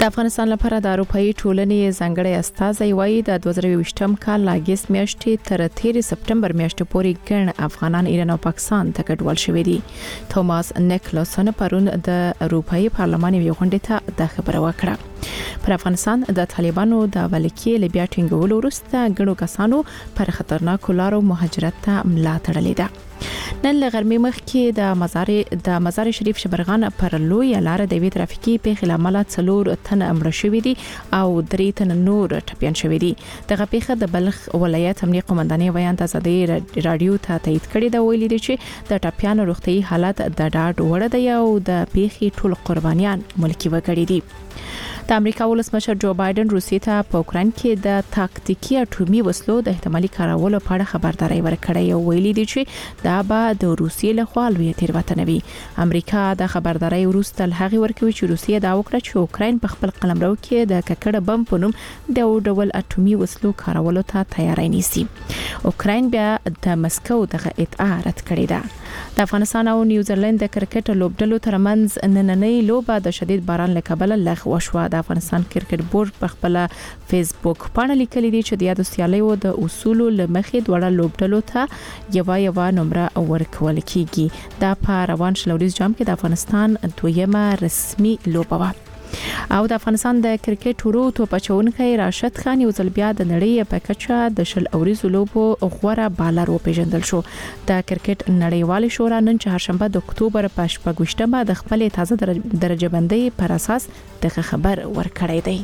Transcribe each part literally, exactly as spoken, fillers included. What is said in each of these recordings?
د افغانستان لپاره د اروپאי ټولنې ځانګړي استازي وایي د دوه زره یوویشتم کال لاګیست میاشتې تر تیر سپټمبر میاشتې پورې ګڼ افغانان ایران او پاکستان ته کډوال شوي دي. توماس نیکلسن پرون د اروپאי پارلمان یو غونډه ته د خبره وکړه. پر افغانستان د طالبانو د ولکې لبیا ټینګولو وروسته ګڼو کسانو پر خطرناک لارو مهاجرت ته ملا تړلې ده. نن لغرمې مخ کې د مزار د مزار شریف شبرغان پر لوی لار د وی ترافیکي پیښې لامل څلور تن امر شوې دي او درې تن نور ټپيان شوې دي. دغه پیښه د بلخ ولایت امنیه قومندانۍ بیان ته ازادي رادیو ته تایید کړی دا ویلي دي چې د ټپيانو روغتي حالت د ډاډ وړ دی او د پیښې ټول قربانيان ملکی وګړي دي. د امریکا ولسمشر جو بایدن روسیې ته په اوکران کې د تاکتیکي اټومي وسلو د احتمالي کارولو په اړه خبرداري ورکړې او ویلي دي چې دا به د روسیې لخوا لوی تیروتنه وي. امریکا د خبرداري وروسته هغه ورکوي چې روسیې دا وکړه چې اوکران په خپل قلمرو کې د ککړ بم په نوم د ډول اټومي وسلو کارولو ته تیاری نیسي. اوکران بیا د مسکو دغه ادعا رد کړې ده. د افغانستان او نیوزیلند د کرکټ لوبډلو ترمنځ نننۍ لوبه د شدید باران له کبله لغوه شوه. د افغانستان کرکټ بورډ په خپل فیسبوک باندې لیکلي دي چې د یاد سیالیو د اصولو لمخې دوړه لوبډلو ته یو یو نمبر ورکول کیږي. دا په روان شلوريز جام کې د افغانستان دویمه رسمي لوبه وه. او د افغانستان د کرکټ ورو توپ اچونکي راشد خان یو ځل بیا د نړۍ په کچه د شل اوریزو لوبو غوړه بالر وپیژندل شو. د کرکټ نړیوال شورا نن چهارشنبه د اکتوبر په شپږمه د خپل تازه درجه بندۍ پر اساس دغه خبر ورکړی دی.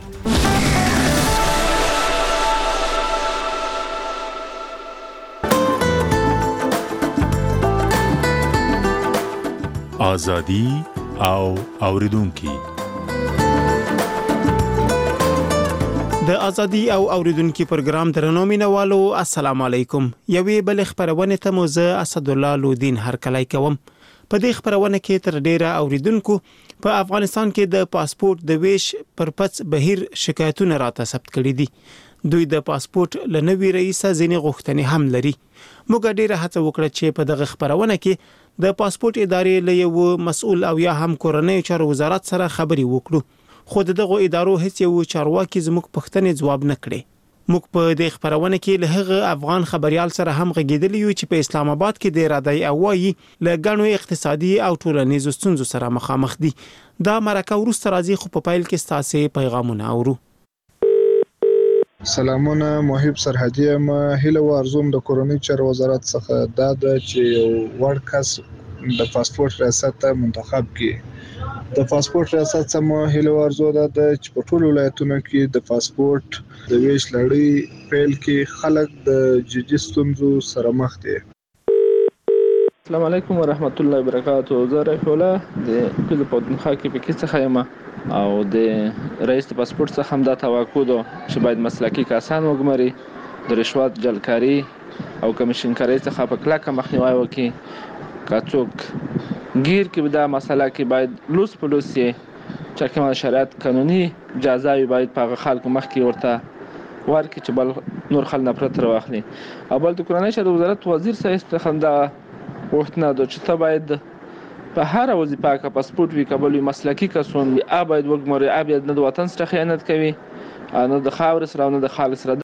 ازادي او اوریدونکو د ازادي او اوریدونکو پروګرام درنو مینوالو السلام علیکم. یوې بل خبرونه ته موزه اسد الله لودین هرکلی کوم. په دې خبرونه کې تر ډیره اوریدونکو په افغانستان کې د پاسپورت د ویش پر پڅ بهیر شکایتونه راته ثبت کړي دي. دوی د پاسپورت لنوي رئیس ځینې غوښتنې هم لري. موږ ډیره هڅه وکړه چې په دغه خبرونه کې د پاسپورت ادارې له یو مسؤل او یا هم کورنۍ چارو وزارت سره خبري وکړو. خو دغه ادارو هیڅ یو چارواکي زموږ پوښتنې ځواب نه کړي. موږ په دې خبرونه کې له هغه افغان خبريال سره هم غږیدلی یو چې په اسلام آباد کې د ارادي اوایي له غنو اقتصادي او ټولنیزو ستونزو سره مخامخ دي. دا مرکه ورسته راځي خو په پایل کې ستاسو پیغامونه اورو. سلامونه محب سرحدي ما هله ورزوم د کورنۍ چارو وزارت څخه دا د چې یو ورکس د پاسپورت ریاست ته منتخب کړي. د پاسپورت ریاست سم هله ورزو دا د چې په ټولو ولایتونو کې د پاسپورت د ویش لړۍ پیل کې خلک د جدي ستونزو سره مخ دي. السلام علیکم ورحمت الله وبرکاتہ. زه رفیع الله د کله پښتونخوا کې په کې څخه یم او د رئیس د پاسپورت څخه هم دا توقع ده چې باید مسلکي کسان وګمري، د رشوت جلکاری او کمیشن کاری څخه په کلکه مخنیوي وکړي. که څوک گیر کې دا مسله کې باید لوس پلوس یې چې کومه شرایط قانوني اجازه وي باید په خلکو مخ کې ورته ورکړي چې بل نور خل نه پرتر واخلي. او بل د کورنۍ چارو وزارت وزیر صاحب څخه دا وختنه د چې ته باید په هر وظیفه کې پاسپورت وی قبول مسلکي کسون وي ا باید وګمري ا باید نه د وطن سره خیانت کوي نه د خاور سره نه د خالص سره.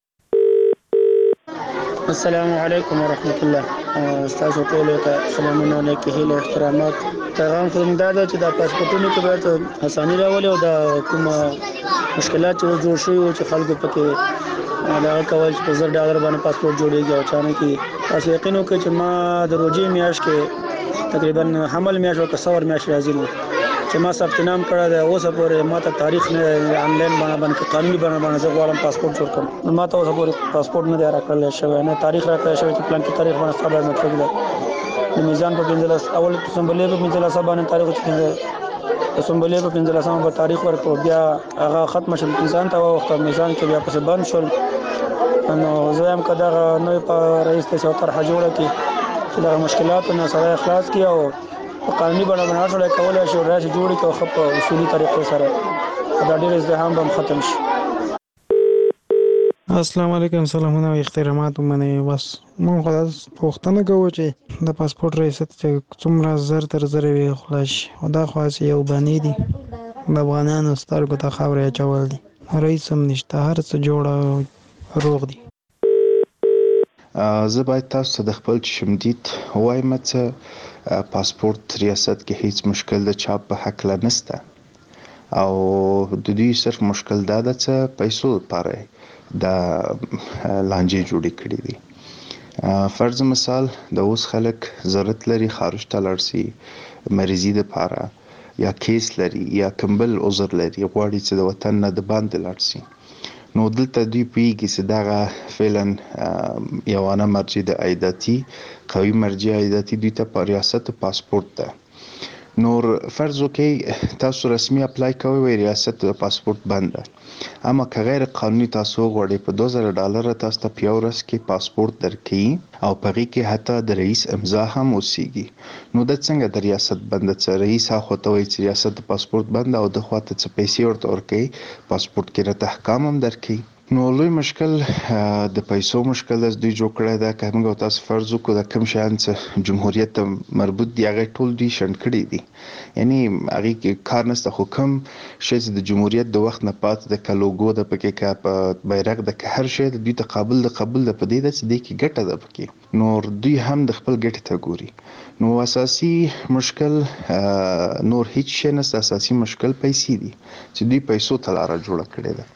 السلام علیکم ورحمت الله. استاد ټول ته سلامونه علیکم هله احترامات. پیغام کوم دا چې د پاسپورتونو کې باید اساني راولي او د کوم مشکلات چې جوړ شوي چې خلکو پکې دا کول چې په زر ډالر باندې پاسپورت جوړیږي او چانه کې تاسو یقین وکړئ چې ما د روزي میاش کې تقریبا حمل میاش او کسور میاش راځي نو چې ما ثبت نام کړی دی اوس پورې ما ته تاریخ نه انلاین باندې قانوني باندې زه غواړم پاسپورت جوړ کړم. ما ته اوس پورې پاسپورت نه دی راکړل شوی نه تاریخ راکړل شوی چې پلان کې تاریخ باندې ثابت نه کړل. د میزان په پنځلس اول سمبلې په پنځلس باندې تاریخ چې د سمبلې په پنځلس باندې تاریخ ورکړ بیا هغه ختم شول میزان ته وخت میزان کې بیا پس بند شول. نو زه هم کدا نو په رئیس ته شوتر حجوړه کې چې دا مشکلات نه سره اخلاص کی او په قانوني بڼه باندې ټول کولای شي راځي جوړي کو خپ اصولي طریقې سره دا ډېر ازدحام به ختم شي. السلام علیکم. سلامونه او احترامات منه. بس مونږ خلاص پوښتنه کوو چې د پاسپورت ریاست چې څومره زر تر زر وی خلاص او دا خاص یو باندې دي د افغانانو سترګو ته خاورې اچول دي. رئیس هم نشته، هر څه جوړه روغ دي. زه باید تاسو ته د خپل شمدید وایم چې پاسپورت ریاست کې هیڅ مشکل د چاپ په حق لنسته او د دوی صرف مشکل دا ده چې پیسو لپاره د لانجې جوړې کړې دي. فرض مثال د اوس خلک ضرورت لري خارج ته لاړ شي مریضي لپاره یا کیس لري یا کمبل عذر لري غواړي چې د وطن نه د باندې لاړ شي، نو دلته دوی پیږي چې دغه فعلا یوانه مرجع د عایداتي قوي مرجع عایداتي دوی ته په ریاست پاسپورت ده. نور فرض وکړئ تاسو رسمي اپلای کوئ وای ریاست د پاسپورت بند ده، اما که غیر قانوني تاسو غواړئ په دوه زره ډالر تاسو ته په یو ورځ کې پاسپورت درکړي او په هغې کې حتی د رئیس امضا هم اوسیږي، نو دا څنګه د ریاست بند ده چې رئیس هاخوا ته وایي چې ریاست د پاسپورت بند او د خوا ته څه پیسې ورته ورکوي پاسپورت کې راته احکام هم درکوي. نو لوی مشکل د پیسو مشکل از دوی جوړ کړی ده. که موږ تاسو فرض وکړو د کوم شیان چې جمهوریت ته مربوط دي هغه ټول دوی شنډ کړي دي، یعنی هغې کې کار نشته، خو کوم شی چې د جمهوریت د وخت نه پاتې ده که لوګو ده پکې که په بیرغ ده که هر شی د دوی ته قابل د قبول ده په دې ده چې دې کې ګټه ده پکې، نور دوی هم د خپل ګټې ته ګوري. نو اساسي مشکل نور هیڅ شی نشته، اساسي مشکل پیسې دي چې دوی پیسو ته لاره جوړه کړې ده.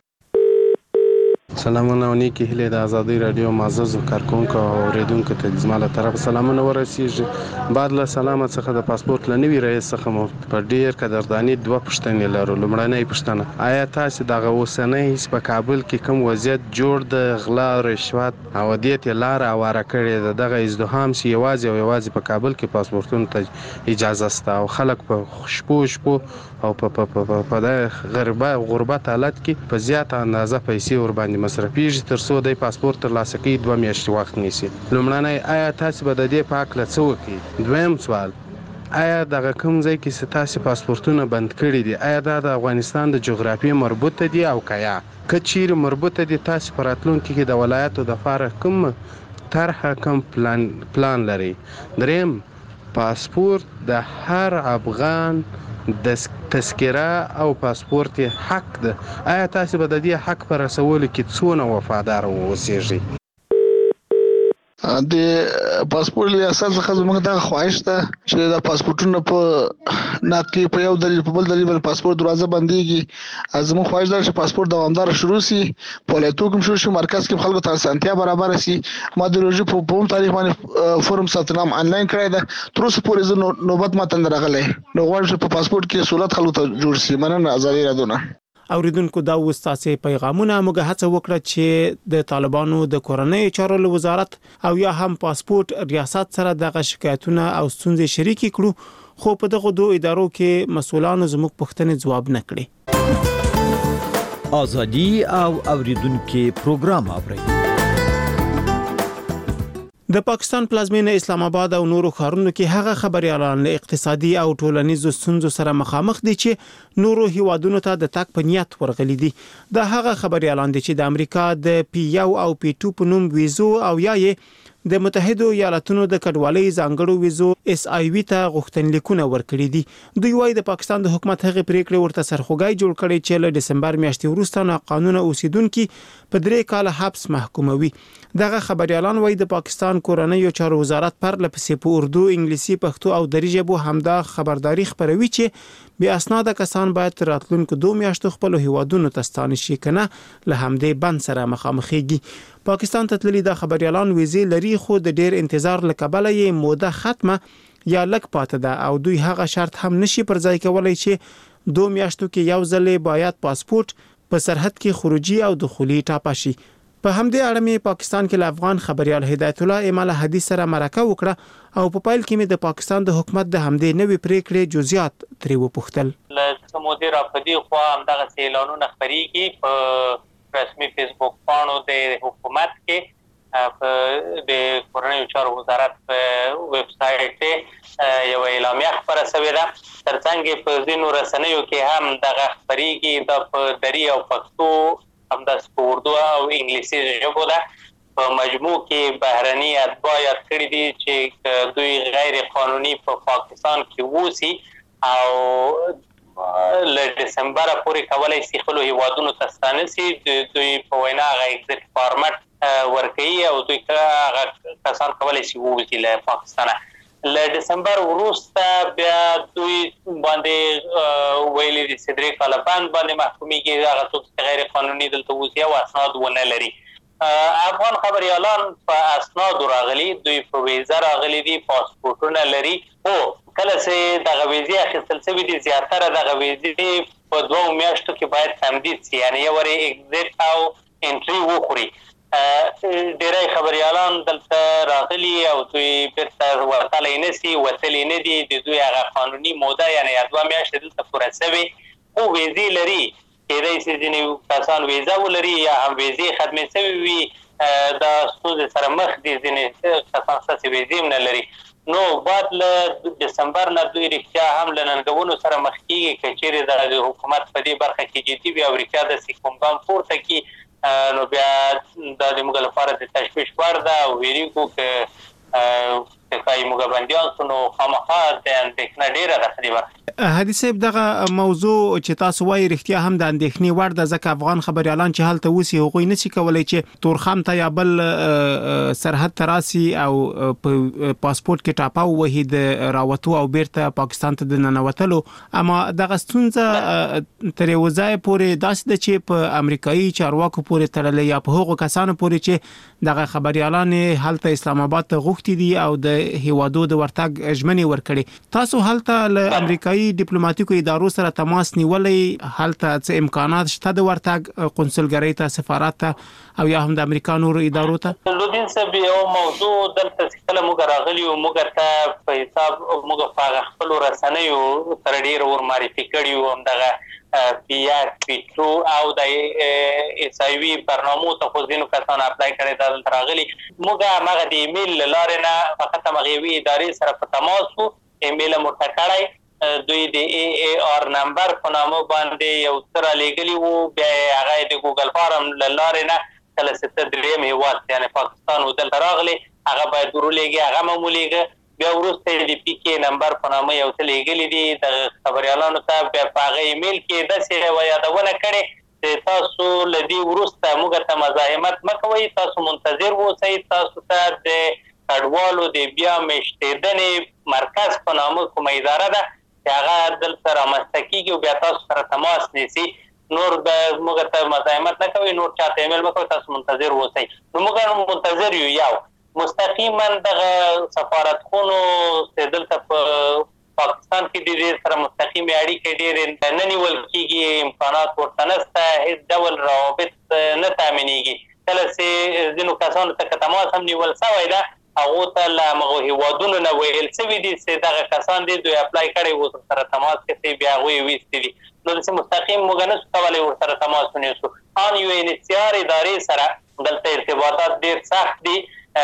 سلامونه او نیکی هیلې د ازادي رادیو معززو کارکونکو او اوریدونکو ته زما له طرفه سلامونه ورسیږي. بعد له سلامه څخه د پاسپورت له نوي رئیس څخه مو په ډیر قدرداني دوه پوښتنې لرو. لومړنۍ پوښتنه، آیا تاسو دغه اوسنۍ په کابل کې کوم وضعیت جوړ د غلا او رشوت او دې ته لار اواره کړې ده دغه ازدحام سي یوازې او یوازې په کابل کې پاسپورتونو ته اجازه سته او خلک په شپو شپو او په په په په د غربت غربت حالت کې په زیاته اندازه پیسې ور باندې مصرفیږي تر څو د پاسپورت ترلاسه کوي دوه میاشتې وخت نیسي. لومړنی، آیا تاسو به د دې په هکله څه وکړئ؟ دویم سوال، آیا دغه کوم ځای کې چې تاسو پاسپورتونه بند کړي دي آیا دا د افغانستان د جغرافیې مربوطه دي او که یا که چیرې مربوطه دي تاسو په راتلونکي کې د ولایاتو دپاره کوم طرحه کوم پلان پلان لرئ؟ دریم، پاسپورت د هر افغان د تذکره او پاسپورت حق ده، آیا تاسو به د دې حق پر رسولو کې څونه وفادار اوسئ؟ د پاسپورت ریاست څخه زموږ دغه خواهش ده چې د پاسپورتونو په ناکې په یو دلیل په بل دلیل باندې پاسپورت دروازه بندېږي. زموږ خواهش ده چې پاسپورت دوامداره شروع شي، په ولایتونو کې شروع شي، مرکز کې خلکو ته اسانتیا برابر شي. ما د روژې په کوم تاریخ باندې فورم ثبت نام آنلاین کړی ده، تر اوسه پورې زه نوبت ماته نه راغلی، نو غواړم چې په پاسپورت کې سهولت خلکو ته جوړ شي. مننه. ازادي رادیو نه اوریدونکو دا وستاسې پیغامونه موږ هڅه وکړه چې د طالبانو د کورنۍ چارو وزارت او یا هم پاسپورت ریاست سره دغه شکایتونه او ستونزې شریکې کړو، خو په دغه دوه ادارو کې مسؤلانو زموږ پوښتنې ځواب نه کړي. ازادي او اوریدونکو پروګرام اوري. د پاکستان پلازمینه اسلام آباد او نورو ښارونو کې هغه خبريالان له اقتصادي او ټولنیزو ستونزو سره مخامخ دي چې نورو هیوادونو ته د تک په نیت ورغلي دي. د هغه خبريالان دي چې د امریکا د پی یو او پی ټو په نوم ویزو او یا یې د متحده ایالاتونو د کډوالۍ ځانګړو ویزو اس آی وی ته غوښتنلیکونه ورکړي دي. دوی وايي د پاکستان د حکومت هغه پریکړه ورته سرخوږی جوړ کړي چې له دسمبر میاشتې وروسته نه قانون اوسیدونکو په درې کال حبس محکوموي. دغه خبريالان وايي د پاکستان کورنۍ چارو وزارت پر لپسې په اردو، انګلیسي، پښتو او دری ژبو همدا خبرداري خبروي چې بیا اسناد کسان باید راتلونکو دوه میاشتو خپل هیوادونو ته ستانه شي کنه له همدې بند سره مخامخېږي. پاکستان ته تللي د خبريالان ویزې لري خو د ډیر انتظار لکبله یې موده ختمه یا لک پاتې ده او دوی هغه شرط هم نشي پر ځای کولای چې دوه میاشتو کې یو ځل باید پاسپورت په سرحد کې خروجي او دخولي ټاپه شي. په همدې اړه مې پاکستان کې له افغان خبريال هدایت الله اماله حدیث سره مرکه وکړه او په پایل کې مې د پاکستان د حکومت د همدې نوې پریکړې جزئیات ترې وپوښتل. له مدیر افدی خو همدغه اعلانونه خبريږي په رسمي فیسبوک پاڼو د حکومت کې په د کورنۍ چارو وزارت په ویب سټ یو اعلامیه خبره شوې ده. ترڅنګ په ځینو رسنیو کې هم دغه خبريږي د په دری او پښتو هم د اردو او انګلیسي ژبو ده. په مجموع کې بهرني اتباع یاد کړي دي چې دوی غیر قانوني په پاکستان کې ووسي او له دسمبر پورې کولای شي خپل هیوادونو ته ستانه سي. دوی په وینا هغه ایگزیټ فارمټ ورکوي او دوی هغه کسان کولای شي ووځي له پاکستانه. له دسمبر وروسته بیا دوی باندې ویلي دي چې درې کاله بند باندې محکومیږي هغه څوک چې غیر قانوني دلته وځي او اسناد ونه لري. افغان خبريالان په اسنادو راغلي، دوی په ویزه راغلي دي، پاسپورټونه لري. او کله چې دغه ویزې اخیستل شوي دي زیاتره دغه ویزې په دوو میاشتو کې باید تمدید شي، یعنې یو وارې اگزیټ او انټري وخوري. ډېری خبریالان دلته راغلي او دوی بیرته ورتلی نه سي، وتلي نه دي. د دوی هغه قانوني موده یعنې دوه میاشتې دلته پوره شوې خو ویزې لري. کېدای شي ځینې کسان ویزه ولري یا هم ویزې ختمې شوې وي، دا ستونزې سره مخ دي. ځینې کسان ستاسې ویزې هم نه لري. نو بعد له دسمبر نه دوی رښتیا هم له ننګونو سره مخ کېږي که چیرې د حکومت په دې برخه کې جدي وي او رښتیا داسې کوم ګام پورته کړي نو بیا دا د موږ لپاره د تشویش وړ ده او ویریږو که که ښایي موږ بندیان شو نو خامخا د اندېښنه ډېره ده په دې برخه. هادي صاحب دغه موضوع چې تاسو وایي رښتیا هم د اندېښنې وړ ده، ځکه افغان خبريالان چې هلته اوسي هغوی نشي کولی چې تورخم ته یا بل سرحد ته راسي او په پاسپورت کې ټاپه ووهي د راوتو او بیرته پاکستان ته د ننوتلو. اما دغه ستونزه تر یو ځایه پورې داسې ده چې په امریکایي چارواکو پورې تړلې یا په هغو کسانو پورې چې دغه خبريالان هلته اسلام آباد ته غوښتي دي او د هیوادو د ورتګ ژمنې ورکړي. تاسو هلته له امریکایي ډیپلوماټیکو ادارو سره تماس نیولې؟ هلته څه امکانات شته د ورتګ قونسلګرۍ ته، سفارت ته او یا هم د امریکا نورو ادارو ته؟ لودین صاحب یو موضوع دلته چې کله موږ راغلي وو موږ ته په حساب موږ په هغه خپلو رسنیو سره ډېر ور معرفي کړي وو، همدغه پی آر پی ټو او د ایس آی وي برنامو ته خو ځینو کسانو اپلای کړی دا دلته راغلي. موږ هماغه د ایمیل له لارې نه فقط همغه یوې ادارې سره په تماس وو، ایمیل مو ورته کړی، دوی د ای ای آر نمبر په نامه باندې یو څه رالیږلي وو، بیا یې هغه د ګوګل فارم له لارې نه کله چې ته درېیم هېواد یعنې پاکستان و دلته راغلی هغه باید ورولېږي، هغه هم ولیږه. بیا وروسته یې د پي کې نمبر په نامه یو څه لیږلي دي دغه خبریالانو ته. بیا په هغه ایمیل کې داسې یوه یادونه کړې چې تاسو له دې وروسته موږ ته مزاحمت مه کوئ، تاسو منتظر اوسئ، تاسو ته د کډوالو د بیا میشتېدنې مرکز په نامه کومه اداره ده چې هغه دلته رامنځته کېږي او بیا تاسو سره تماس نیسي. نور د موږ ته مزاحمت نه کوئ، نور چاته ایمیل مه کوئ، تاسو منتظر اوسئ. نو موږ منتظر یو. یو مستقیما دغه سفارتخونو چې دلته په پاکستان کې د دې سره مستقیمې اړیکې ډېرې نه نیول کېږي، امکانات ورته نشته، هېڅ ډول روابط نه تامینېږي. کله چې ځینو کسانو ته که تماس هم نیول شوی ده هغو ته له همغو هېوادونو نه ویل شوي دي چې دغه کسان دي دوی اپلای کړی و ورسره تماس کړی، بیا هغوی یې ویستي دي. نو داسې مستقیم موږ نشو کولی ورسره تماس ونیسو. ان یو ان ایچ سی آر ادارې سره دلته ارتباطات ډېر سخت دي.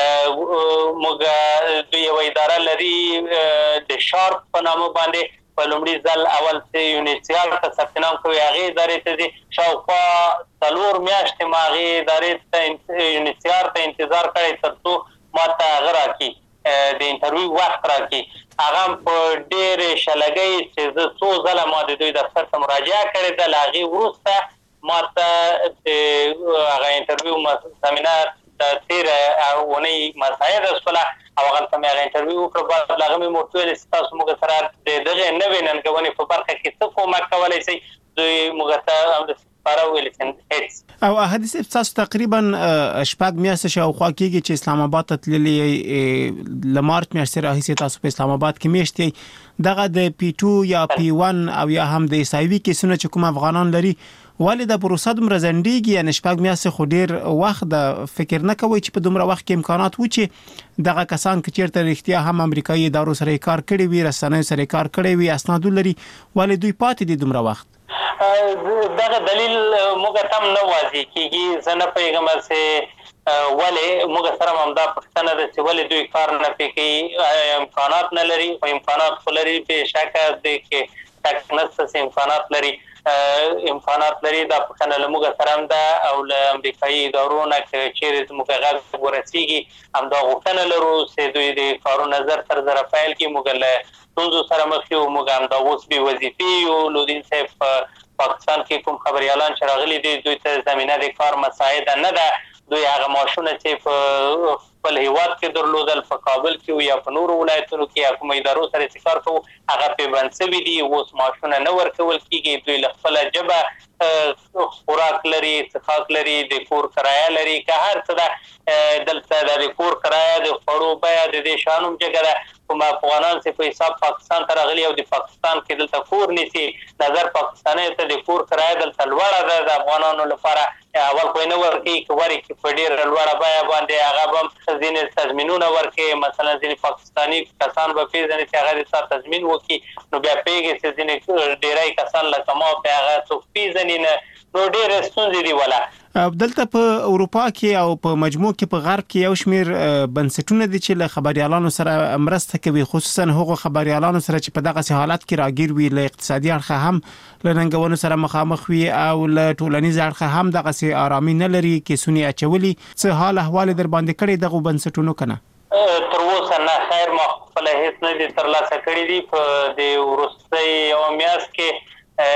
موږ دوی یوه اداره لري د شارپ په نامه باندې په لومړي ځل اول چې یو ان ایچ سی آر ته ثبت نام کوي هغې ادارې ته ځي. شاوخوا څلور میاشتې ما هغې ادارې ته یو ان ایچ سی آر ته انتظار کړی تر څو ما ته هغه راکړي د انټرویو وخت راکړي. هغه هم په ډېرې شلګۍ چې زه څو ځله ما د دوی دفتر ته مراجعه کړې ده، له هغې وروسته ما ته د هغه انټرویو زمینه د تېره اونۍ مساعده شوله او هغلته مې هغه انټرویو وکړه. بعد له هغه مې ورته ویلې چې تاسو موږ سره د دغې نوې ننګونې په برخه کې څه کومک کولی شئ؟ دوی موږ ته همداسې ښکاره ویلې چې هېڅ. او هادي صاحب تاسو تقریبا شپږ میاشتې شاوخوا کېږي چې اسلام آباد ته تللي، له مارچ میاشتې راهیسې تاسو په اسلام آباد کې میشت یئ. دغه د پی ټو یا پی ون او یا هم د ایس آی وي کیسونه چې کوم افغانان لري ولې د پروسه دومره ځنډېږي؟ یعنې شپږ میاشتې خو ډېر وخت ده. فکر نه کوئ چې په دومره وخت کې امکانات و چې دغه کسان که چېرته رښتیا هم امریکایي ادارو سره یې کار کړی وي، رسنیو سره یې کار کړی وي، اسنادو لري، ولې دوی پاتې دي دومره وخت؟ دغه دلیل موږ ته هم نه واضح کېږي. زه نه پوهېږم چې ولې موږ سره هم دا پوښتنه ده چې ولې دوی کار نه پې کوي، امکانات نه لري. خو امکانات خو لري، بېشکه دی کې شک نشته چې امکانات لري امکانات لري دا پوښتنه له موږ سره هم ده، او له امریکایي ادارو نه که چیرې زموږ غږ ورسېږي همدا غوښتنه لرو چې دوی د کارونه زر تر زره پیل کړي. موږ له ستونزو سره مخ یو، موږ همدا اوس بې وظیفې یو. لودین صاحب په پاکستان کې کوم خبریالان چې راغلي دي دوی ته زمینه د کار مساعده نه ده. دوی هغه معاشونه چې په خپل هیواد کې درلودل په کابل کې یا په نورو ولایتونو کې یا کومو ادارو سره چې کار کوو هغه پې بند سوي دي، اوس معاشونه نه ورکول کېږي. دوی له خپله ژبه خوراک لري، څښاک لري، د کور کرایه لري، که هر څه ده دلته د کور کرایه د خوړو بیه د دې شیانو هم جګه ده. کوم افغانان چې په حساب پاکستان ته راغلي او د پاکستان کې دلته کور نیسي، نظر پاکستانیو ته د کور کرایه دلته لوړه ده. د افغانانو لپاره اول خو یې نه ورکوي، که ورکړي په ډېره لوړه بیه باندې هغه به هم ځینې تضمینونه ورکوي. مثلا ځینې پاکستاني کسان به پېژني چې هغه د تا تضمین وکړي، نو بیا پوهېږي چې ځینې ډېری کسان لکه ما پې هغه څوک پېژني نه، نو ډېرې ستونزې دي. ولا دلته په اروپا کې او په مجموع کې په غرب کې یو شمیر بنسټونه دي چې له خبريالانو سره مرسته کوي، خصوصا هغو خبريالانو سره چې په دغه حالت کې راګیر وي، له اقتصادي اړخه هم له ننګونو سره مخامخ وي او له ټولنیز اړخه هم دغه سي آرامي نه لري کې سونی اچولي. څه حال احوال در باندې کړي دغه بنسټونو کنه؟ تر اوسه نه، خیر ما خپل هیڅ نه دي ترلاسه کړي دي. په د وروستۍ یو میاشت کې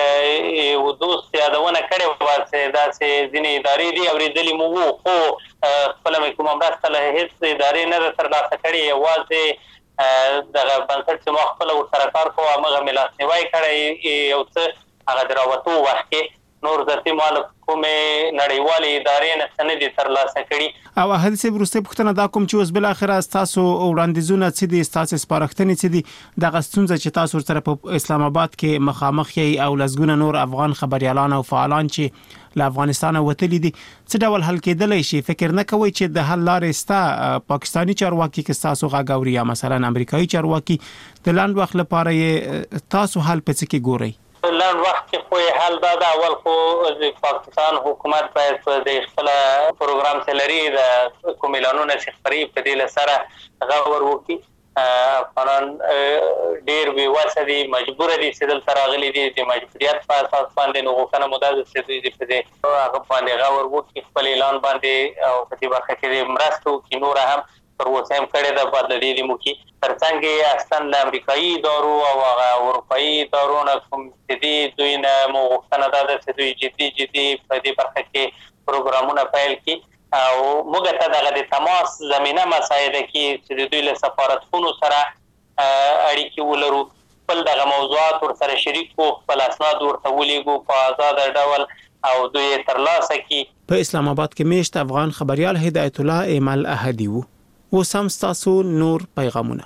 و دوست یادونه کړې وه چې داسې ځینې ادارې دي اورېدلي مو وو، خو خپله مې کومه مرسته له هېڅ ادارې نه ده ترلاسه کړې. یوازې دغه بنسټ چې ما خپله ورسره کار کوو همغه مې لاسنیوی کړی یو څه هغه د راوتو وخت کې، نور ذاتي ما له کومې نړیوالې ادارې نه څه نه دي ترلاسه کړي. او احد صاحب وروستۍ پوښتنه دا کوم چې اوس بالاخره ستاسو وړاندیزونه څه دي، ستاسو سپارښتنې څه دي، دغه ستونزه چې تاسو سره په اسلام آباد کې مخامخ یې او لسګونه نور افغان خبريالان او فعالان چې له افغانستان وتلي دي څه ډول حل کېدلی شي؟ فکر نه کوئ چې د حل لارې ستا پاکستاني چارواکي کې تاسو غږ اوري یا مثلا امریکایي چارواکي د لاند وخت لپاره یې تاسو حل په څه کې ګورئ؟ لاند وخت کې خو حل دا ده، اول خو د پاکستان حکومت باید په د خپل پروګرام سلري د کوم اعلانونه چې خپري په دې لسره غور وکړي. افغانان ډېر بې وسه دي، مجبور دي چې دلته راغلي دي، د مجبوریت په اساس باندې نو غوښتنه مو دا ده چې دوی په دې هغه باندې غور وکړي، خپل اعلان باندې او په دې برخه کې مرسته وکړي. نور هم تر اوسه هم کړې ده، باید له دې دې وکړي. تر څنګ یې اصلا له امریکایي ادارو او هغه اروپایي ادارو نه کوم چې دي دوی نه مو غوښتنه دا ده چې دوی جدي جدي په دې برخه کې پروګرامونه پیل کړي او موږ ته دغه د تماس زمینه مساعده کړي چې د دوی له سفارتخونو سره اړیکې ولرو، خپل دغه موضوعات ورسره شریک کړو، خپل اسناد ورته ولیږو په آزاده ډول او دوی یې ترلاسه کړي. په اسلام آباد کې میشت افغان خبريال هدایت الله ایمل احدي وو. وسم تاسو نور پیغامونه.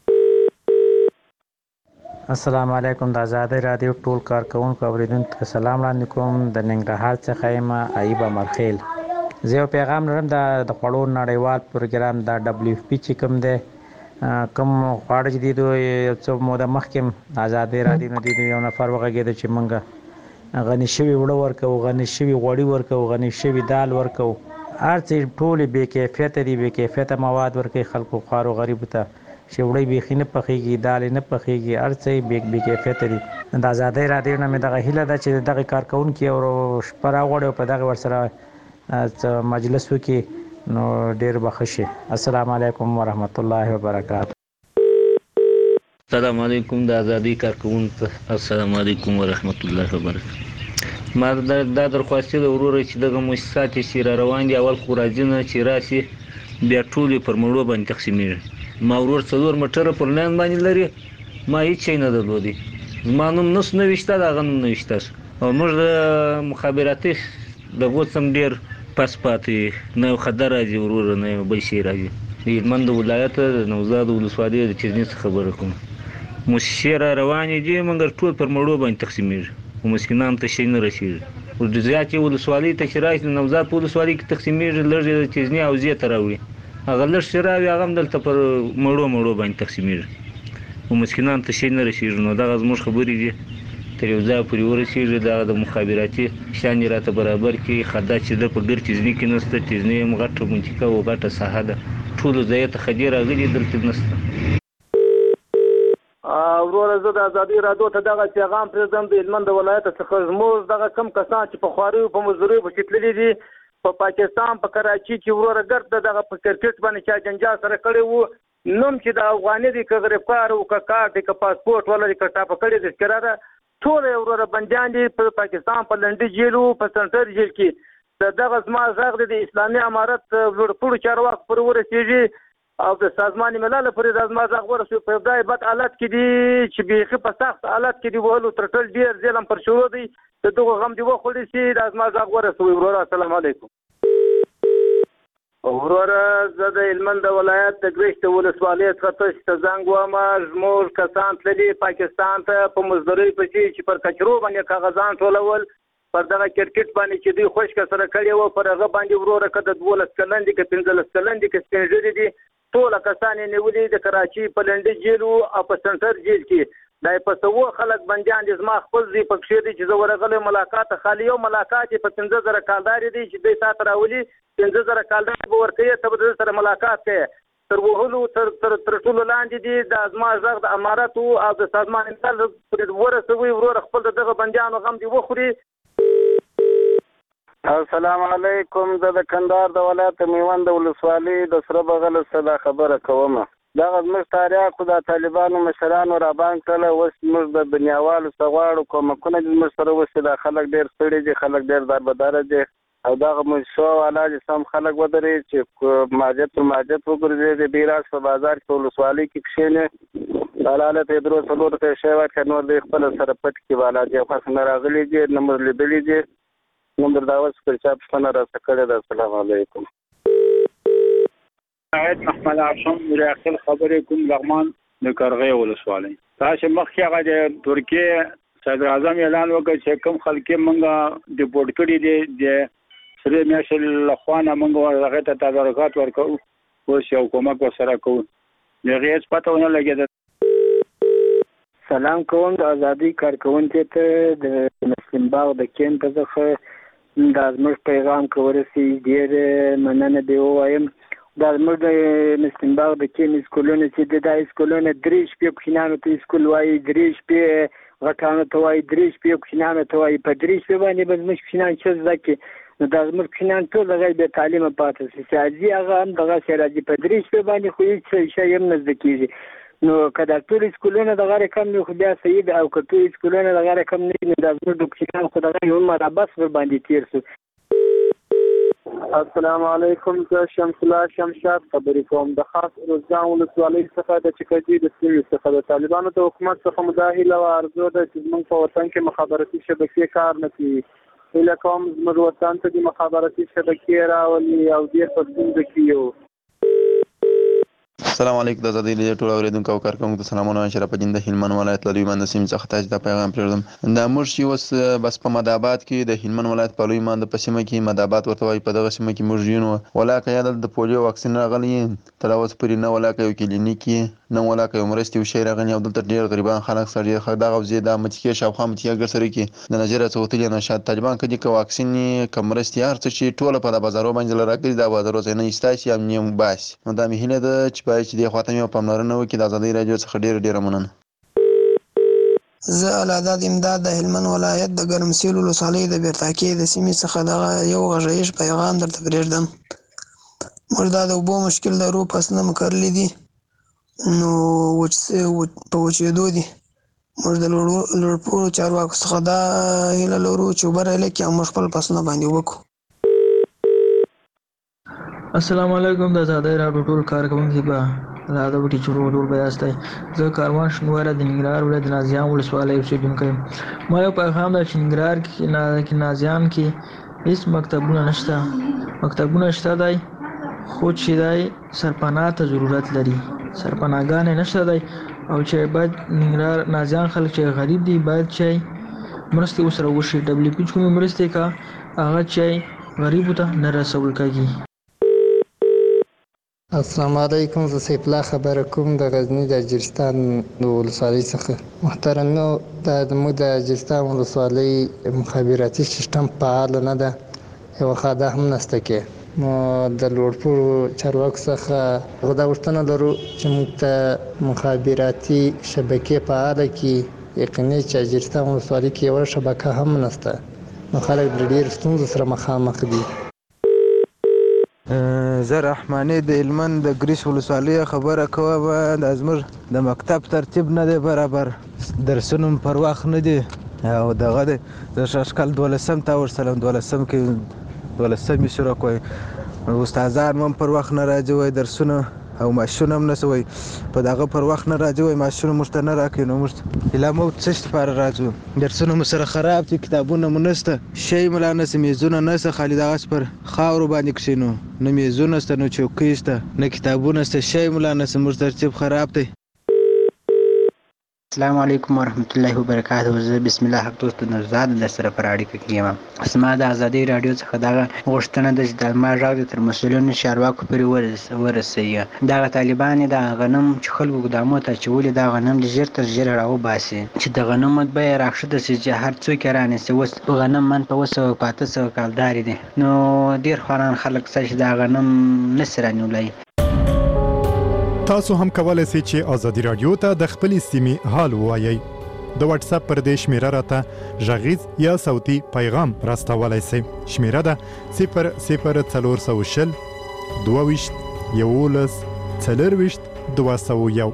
السلام علیکم، د آزادۍ رادیو ټول کارکونکو اوریدونکو سلام وړاندې کوم. د ننګرهار څخه یم ایوب مرخیل. زه یو پیغام لرم د خوړو نړیوال پروګرام د دبلیو اف پی چې کوم دی، کوم خواړه چې دي دوی یو څه موده مخکې آزادۍ رادیو نه دي یو نفر وغږېده چې موږ غني شوي وړه ورکوو، غني شوي غوړي ورکوو، غني شوي دال ورکوو، هر څه ټولې بې کیفیته دي، بې کیفیته مواد ورکوي خلکو خوارو غریبو ته چې وړی بیخي نه پخېږي، دالې نه پخېږي، هر څه یې بې کیفیته دي. د آزادۍ رادیو نه مې دغه هیله ده چې دغه کارکوونکي او شپه راغواړي او په دغه ورسره مجلس وکړي نو ډېر به ښه شي. السلام علیکم ورحمت الله وبرکاته. السلام علیکم د آزادۍ کارکوونکو، السلام علیکم ورحمت الله وبرکاته. ما دا درخواست د وروره چې دغه مؤسسات چې را روان دي اول خو راځي نه چې راشي بیا ټول پر مړو باندې تقسیمېږي. ما ورور څلور موټره پر لاین باندې لري، ما هیڅ شی نه درلودی، زما نوم نس نوشته د هغه نوم نوشته او موږ د مخابراتي د غوڅم ډېر پس پاتې نه خطر راځي وروره نه بل شي راځي. د هلمند ولایت د نوزاد ولسوالۍ د چرني څخه خبره کوم. موسسې را روانې دي مګر ټول پر مړو باندې تقسیمېږي او مسکینانو ته شی نه رسېږي. او د زیاتې ولسوالۍ ته چې راشي د نوزاد په ولسوالۍ کې تقسیمېږي، لږ یې د چرني حوزې ته راوړي، هغه لږ شی راوړي هغه هم دلته پر مړو مړو باندې تقسیمېږي او مسکینانو ته شی نه رسېږي. نو دغه زموږ خبرې دي تر یو ځای پورې ورسېږي دا د مخابراتي شان یې راته برابر کړي خدا چې د په ګر چیزني کې نشته چیزني هم غټه منطقه او غټه ساحه ده ټولو ځایه ته خدي راغلي دلته نشته. وروره زه د ازادي راډیو ته دغه پیغام پرېږدم د هلمند ولایت څخه زموږ دغه کم کسان چې په خواریو په مزدوریو پسې تللي دي په پاکستان په کراچي کې وروره ګرد دغه په کرکټ باندې چا جنجال سره کړی وو نوم چې د افغاني دی که غریبکار و که کار دی که پاسپورټ ولري که ټاپه کړې تذکره ده ټول یې وروره بندیان دي په پاکستان په لنډي جیل و په سنټر جیل کې د دغه زما غږ دی د اسلامي امارت لوړپوړو چارواکو پورې ورسېږي او د سازمان ملل پورې د زما غږ ورسوي په ابتدایي بد حالت کې دي چې بیخي په سخت حالت کې دي وهلو تر ټول ډېر ظلم پر شروع دی د دغو غم دې وخوړي چې د زما غږ ورسوي وروره السلام علیکم. وروره زه د هلمند ولایت د ګرشت ولسوالۍ څخه تاسو ته زنګ وایم زموږ کسان تللي پاکستان ته په مزدورۍ پسې چې پر کچرو باندې کاغذان ټولول پر دغه کرکټ باندې چې دوی خوشکه سره کړی وو پر هغه باندې وروره که د دولس کلن دي که پنځلس کلن دي که سپین ږیري دي ټوله کسان یې نیولي د کراچي په لنډي جیل او په سنټر جیل کې دا یې په سوه خلک بندیان دي زما خپل زوی پکښې دی چې زه ورغلی ملاقات ته خالي یو ملاقات یې په پنځه زره کالدارې دی چې دوی تا ته راولي پنځه زره کالدار به ورکوي ته به د سره ملاقات کوې تر وهلو تر تر ټولو لاندې دي دا زما غږ د امارت او د سازمان ملل پورې ورسوي وروره خپل د دغه بندیانو غم دې وخوري. السلام علیکم زه د کندهار د ولایت میوند ولسوالۍ د سره بغل څخه خبره کوم. دغه زموږ تاریخ خو د طالبانو مشرانو رابان کړله اوس موږ د دنیاوالو څخه غواړو کومکونه دې زموږ سره وشي دا خلک ډېر ستړي دي خلک ډېر دربداره دي او دغه منشو والا چې سم خلک ودرې چې ماجد پر ماجد وګرځي د بیراج په بازار کې ولسوالۍ کې کښېنې حلاله ته درو څلور ته شی ورکړه نور دې خپل سره پټ کې والا دي خاص نه راغلي دي نه مر لیدلي دي نمبر داوس پر چا پښتنه راځه کړه د السلام علیکم. سعید محمد عاشم ریاکل خبرې کوم لغمان د کرغې ولسوالۍ تاسو مخکې هغه د ترکیه صدر اعظم اعلان وکړ چې کوم خلک مونږه ډیپورټ کړي دي د سره میاشل لخوانه مونږ هغه ته تدارکات ورکو او شو کومک وسره کوو دغه هیڅ پته ونه لګیږي. سلام کوم د ازادي کارکونکو ته د مسلم باغ د کین په ځخه د زموږ پیغام کورسي ډیر مننه دی وایم د زموږ د مسلم باغ د کین سکولونو چې د دای سکولونو درې شپې کوچنانو ته سکول وایي درې شپې غټانو ته وایي درې شپې کوچنانو ته وایي په درې شپې باندې به زموږ کوچنان چې ځکه نو د زموږ کوچنان ټول غیر د تعلیم پاتې شي چې ازي هغه هم دغه سره راځي په درې شپې باندې خو هیڅ شی هم نه زده کیږي نو کله ټول سکولونه د غیر کم نه خو بیا صحیح ده او کله ټول سکولونه د غیر کم نه نه د زموږ کوچنان خو دغه یو مره بس ور باندې تیر شو. السلام علیکم زه شمس الله شمشاد خبرې کوم د خاص روزګان ولسوالۍ څخه د چکجي د سیمې څخه د طالبانو د حکومت څخه مداهله او ارزو ده چې موږ په وطن کې مخابراتي شبکې کار نه کوي هیله کوم زموږ وطن ته د مخابراتي شبکې راولي او ډېر په ستونزه کې یو. السلام علیکم د ازادي راډیو ټول اوریدونکو او کارکونکو ته سلامونه شرف جنده هلمند ولایت له لوی مند سیمې څخه تاسو ته پیغام پرېږدم د موږ چې اوس بس په مدابات کې د هلمند ولایت په لوی مند په سیمه کې مدابات ورته وایي په دغه سیمه کې موږ یو ولاکه یا د پولیو واکسین راغلی تر اوسه پورې نه ولاکه یو کلینیک نه ولاکه یو مرستې وشي راغلی او دلته ډېر غریبان خلک سره ډېر دغه وزې د متکې شاوخوا متکې ګر سره کې د نظریه څوتلې نه شاد طالبان کدي که واکسین کم مرستې هر څه چې ټوله په بازارو باندې راګرځي د بازارو څخه نه ایستاسي هم نیم باس نو دا مهینه ده چې باید چې د خاطر مې پاملرنه وکړي د ازادي راډیو څخه ډېر ډېر مننه. زه العداد امداد د هلمند ولایت د ګرمسیر ولسوالۍ د بیرتاکې د سیمې څخه دغه یو غږیز پیغام درته پرېږدم. موږ دا د اوبو مشکل لرو فصلونه مو کرلي دي نو وچ په وچېدو دي موږ د لوړپوړو چارواکو څخه دا هیله لرو چې اوبه رالیکي او موږ خپل فصلونه باندې وکړو. السلام علیکم د ازادۍ راډیو ټول کارکونکي به دا د وټي چورو ټول به یاستئ زه کاروان شنواره د ننګرهار ولایت نازیان ولسوالۍ اوسېدونکی یم. ما یو پیغام دی چې ننګرهار کې نازیان کې هېڅ مکتبونه نشته مکتبونه شته دی خو چې دی سرپناه ته ضرورت لري سرپناهګانې نشته دی او چې باید ننګرهار نازیان خلک چې غریب دي باید چې مرستې ورسره وشي ډبلیو پي چې کومې مرستې کا هغه چې غریبو ته نه رسول کېږي. السلام علیکم، زه سیف الله خبره کوم د غزني د اجرستان د ولسوالۍ څخه. محترمو، د زموږ د اجرستان ولسوالۍ مخابراتي سیستم فعال نه ده، یوه خاده هم نشته کې. نو د لوړپوړو چارواکو څخه غوښتنه غوښتنه لرو چې موږ ته مخابراتي شبکې فعاله کړي. یقیني چې اجرستان ولسوالۍ کې یوه شبکه هم نشته، نو خلک د ډېرو ستونزو سره مخامخ دي. زه رحماني د هلمند د ګریش ولسوالۍ خبره کوم. د زموږ د مکتب ترتیب نه دی برابر، درسونه پر وخت نه دي او دغه دی د شاشکال دولسم ته ورسلم، دولسم کې دولسم یې شروع کوي، استادان هم پر وخت نه راځي وایي درسونه او معاشونه هم نسه وایي په دغه پر وخت نه راځي وایي معاشونه موږ ته نه راکوي. نو موږ ایله موږ څه شي لپاره راځو؟ درسونه مو سره خراب دي، کتابونه مو نشته، شی مو لا نشته، میزونه نشته، خالي دغسې پر خاورو باندې کښېنو، نه میزونه شته، نه چوکۍ شته، نه کتابونه شته، شی مو لا نشته، موږ ترتیب خراب دی. السلام علیکم ورحمت الله وبرکاته. زه بسم الله حق دوست نوزاد در سره پر اړیکه کې یم. زما د ازادۍ راډیو څخه دغه غوښتنه ده چې د ما غږ دې تر مسؤلینو چارواکو پورې ورسوي. دغه طالبان د غنم چې خلکو ګدامو ته اچولي، دا غنم دې ژر تر ژره راوباسي چې د غنمو بیه راښکته شي چې هر څوک یې رانیسي. اوس غنم من په اوه سوه په اته سوه کلدارې دي، نو ډېر خواران خلک شته چې دا غنم نشي رانیولی. تاسو هم کولای شئ چې ازادي رادیو ته د خپلې سیمې حال ووایئ. د واتس اپ پر دې شمیره راته غږیز یا صوتي پیغام راستولی شئ. شمیره ده صفر صفر څلور سوه شل دوه ویشت یولس څلرویشت دوه سوه یو.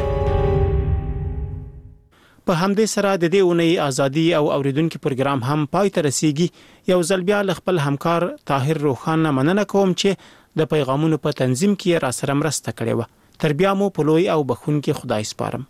په همدې سره د دې اونۍ ازادي او اوریدونکو پروګرام هم پای ته رسیږي. یو ځل بیا له خپل همکار طاهر روخان مننه کوم چې د پیغامونو په تنظیم کې را سره مرسته کړې وه. تر بیا مو په لوی او بخښونکي خدای سپارم.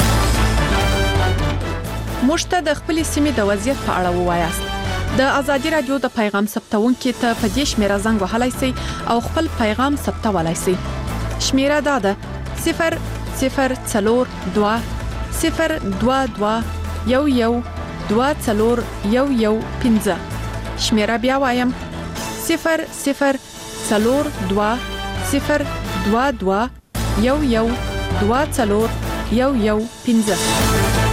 موږ ته د خپل سیمې د وضعیت په اړه ووایاست. د ازادي رادیو د پیغام ثبتونکو ته په دې شمیره زنګ وهلای شئ او خپل پیغام ثبتولای شئ. شمیره دا ده صفر صفر څلور دوه صفر دوه دوه یو یو دوه څلور یو یو پنځه. شمیره بیا وایم صفر صفر څلور دوه صفر دوه دوه یو یو دوه څلور یو یو پنځه.